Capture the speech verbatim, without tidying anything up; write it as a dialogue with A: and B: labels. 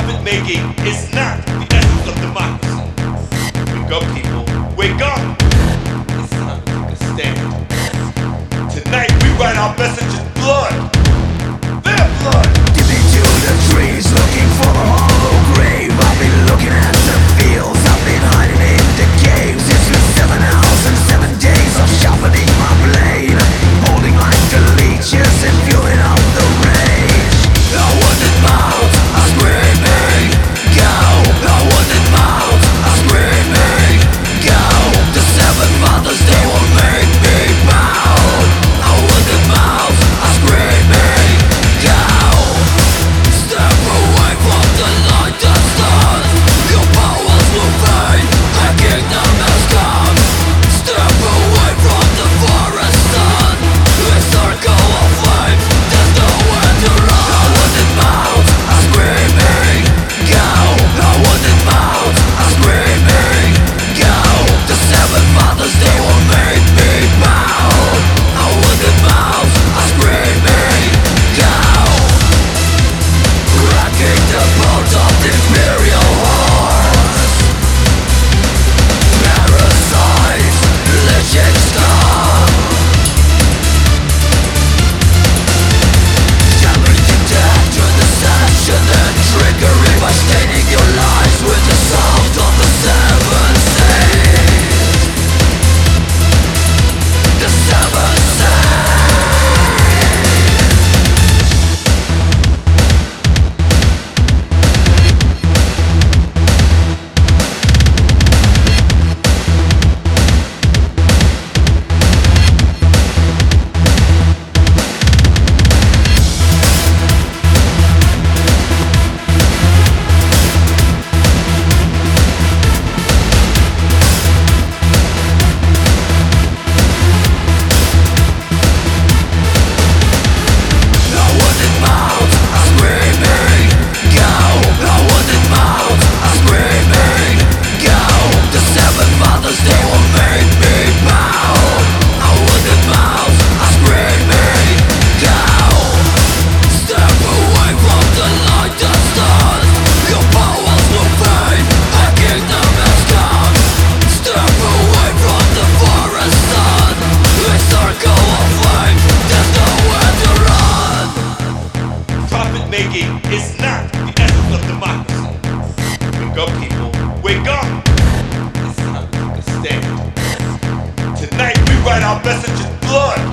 A: Profit making is not the essence of democracy. Wake up, people. Wake up. It's time to take a stand. Tonight we write our message in blood. Their blood.
B: Dipping into the trees, looking for the hollow grave. I've been looking at the fields, I've been hiding in the caves. It's been seven hours and seven days of sharpening my blade, holding like the leeches and fueling up the rage. I wanted mouth, I'm screaming, go. I wanted mouth, I'm screaming, go. The seven fathers, they won't make me bow. I wanted mouth, I'm screaming, go. Step away from the light that's done. Your powers will fade, a kingdom has come. Step away from the forest sun. A circle of flame, there's nowhere to run. I wanted mouth, I'm screaming, go. I wanted mouth, I'm screaming, go. The seven fathers, they will make me bow. I wanted mouth, I'm screaming, go. Rocking the bones of the imperial horse. Parasites, legion scum. Jamming to death through the session and triggering by staining your lives with the salt of the seven seas. The seven seas.
A: Making is not the essence of democracy. Wake up, people. Wake up. It's time to take a stand. Tonight we write our message in blood.